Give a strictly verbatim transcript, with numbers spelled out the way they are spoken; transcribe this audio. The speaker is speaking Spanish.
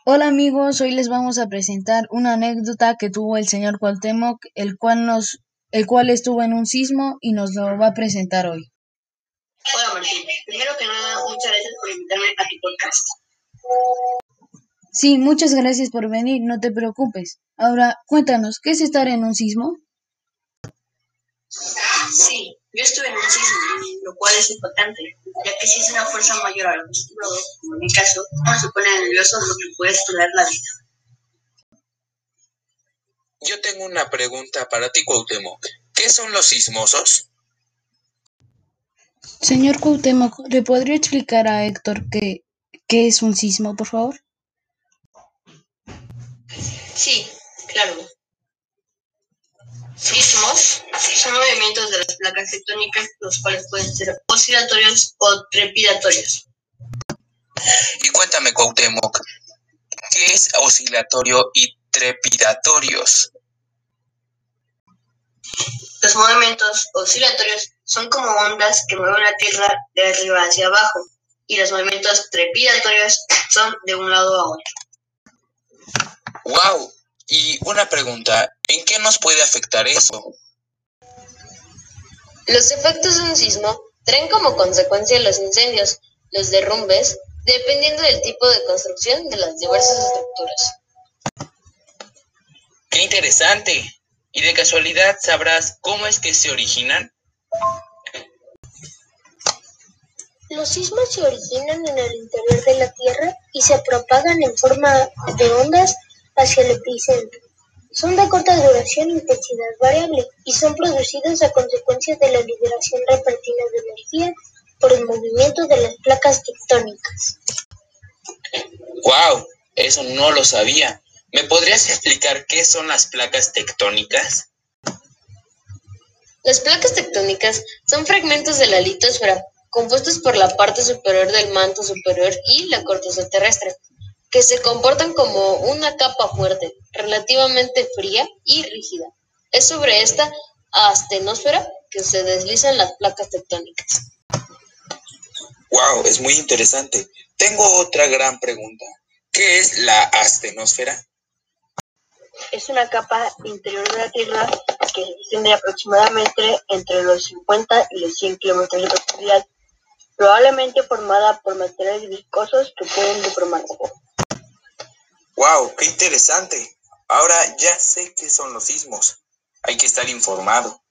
Hola amigos, hoy les vamos a presentar una anécdota que tuvo el señor Cuauhtémoc, el cual nos, el cual estuvo en un sismo y nos lo va a presentar hoy. Hola Martín, primero que nada, muchas gracias por invitarme a tu podcast. Sí, muchas gracias por venir, no te preocupes. Ahora, cuéntanos, ¿qué es estar en un sismo? Sí, yo estuve en un sismo, lo cual es importante, ya que si es una fuerza mayor a lo acostumbrado, como en mi caso, uno se pone nervioso porque puede perder la vida. Yo tengo una pregunta para ti, Cuauhtémoc. ¿Qué son los sismosos? Señor Cuauhtémoc, ¿le podría explicar a Héctor qué, qué es un sismo, por favor? Sí, claro. Sismos son movimientos de las placas tectónicas, los cuales pueden ser oscilatorios o trepidatorios. Y cuéntame, Cuauhtémoc, ¿qué es oscilatorio y trepidatorios? Los movimientos oscilatorios son como ondas que mueven la Tierra de arriba hacia abajo, y los movimientos trepidatorios son de un lado a otro. ¡Wow! Y una pregunta, ¿en qué nos puede afectar eso? Los efectos de un sismo traen como consecuencia los incendios, los derrumbes, dependiendo del tipo de construcción de las diversas estructuras. ¡Qué interesante! ¿Y de casualidad sabrás cómo es que se originan? Los sismos se originan en el interior de la Tierra y se propagan en forma de ondas hacia el epicentro. Son de corta duración e intensidad variable y son producidos a consecuencia de la liberación repentina de energía por el movimiento de las placas tectónicas. ¡Wow! Eso no lo sabía. ¿Me podrías explicar qué son las placas tectónicas? Las placas tectónicas son fragmentos de la litosfera, compuestos por la parte superior del manto superior y la corteza terrestre, que se comportan como una capa fuerte, relativamente fría y rígida. Es sobre esta astenosfera que se deslizan las placas tectónicas. ¡Wow! Es muy interesante. Tengo otra gran pregunta. ¿Qué es la astenosfera? Es una capa interior de la Tierra que se extiende aproximadamente entre los cincuenta y los cien kilómetros de profundidad, probablemente formada por materiales viscosos que pueden deformarse. ¡Wow! ¡Qué interesante! Ahora ya sé qué son los sismos. Hay que estar informado.